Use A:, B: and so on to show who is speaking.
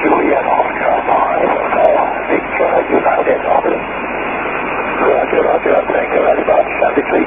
A: Juliet Oscar Mike, Victor United Office. Roger, thank you very much. Have a